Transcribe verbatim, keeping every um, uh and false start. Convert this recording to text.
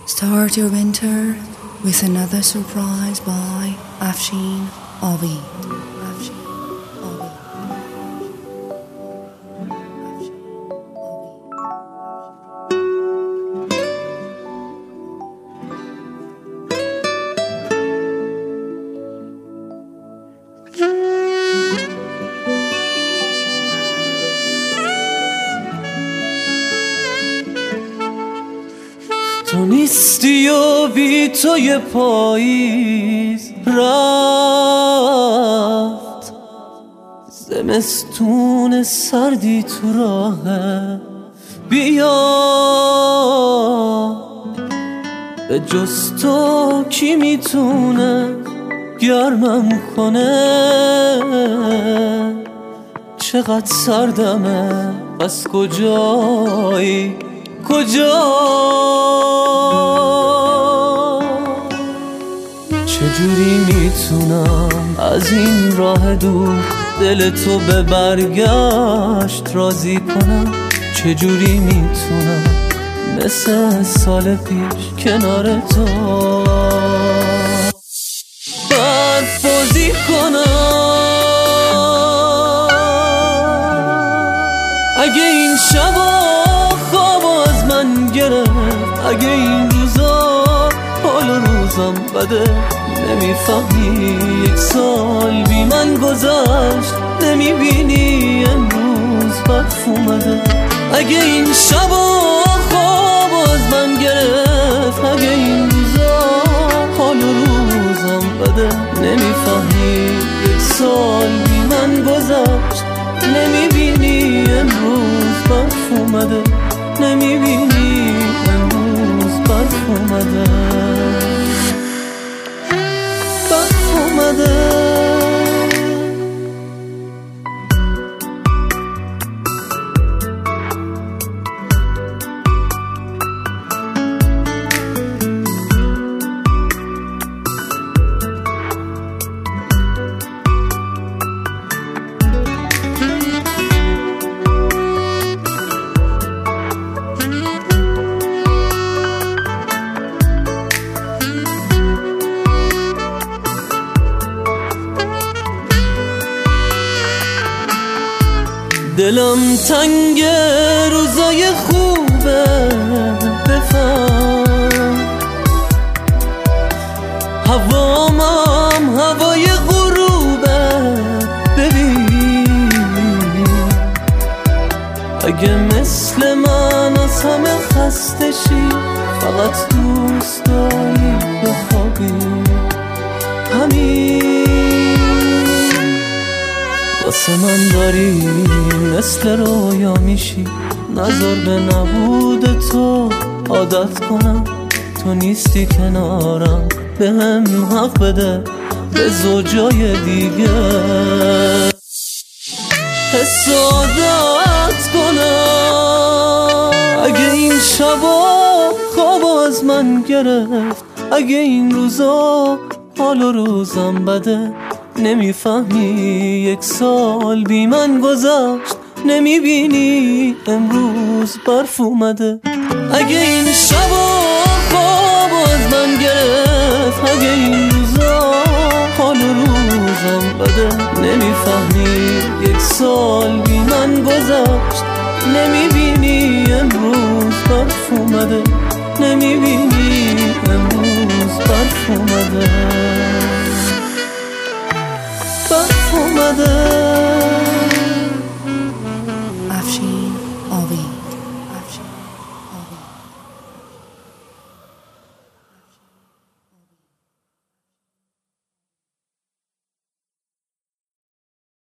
Start your winter with another surprise by Afshin Ovid. تو نیستی و بی تو یه پاییز رفت، زمستون سردی تو راهه. بیا به جز تو کی میتونه گرمم کنه؟ چقدر سردمه، از کجایی کجا؟ چجوری میتونم از این راه دور دل تو به برگشت راضی کنم؟ چجوری میتونم مثل سال پیش کنار تو برف بازی کنم؟ اگه این شبا خواب از من گرفت، اگه این روزا حال روزم بده، نمیفهمی یک سال بی من گذشت، نمیبینی امروز برف اومده. اگه این شبا خواب از من گرفت، اگه این روزا حال روزم بده، نمیفهمی یک سال بی من گذشت، نمیبینی امروز برف اومده، نمیبینی امروز برف اومده، برف اومده. دلم تنگ روزای خوبه، بفهم هوامم هوای غروبه. ببین اگه مثل من از همه خسته شی، فقط دوست داری بخوابی، همین واسه من داری مثل رویا میشی. نظر به نبود تو عادت کنم، تو نیستی کنارم، به هم حق بده به زوجای دیگه حسادت کنم. اگه این شبا خواب از من گرفت، اگه این روزا حال روزم بده، نمیفهمی یک سال بی من گذشت، نمیبینی امروز برف اومده. اگه این شبا خواب از من گرفت، اگه این روزا حال روزم بده، نمیفهمی یک سال بی من گذشت، نمیبینی امروز برف اومده، نمیبینی امروز برف اومده، برف اومده.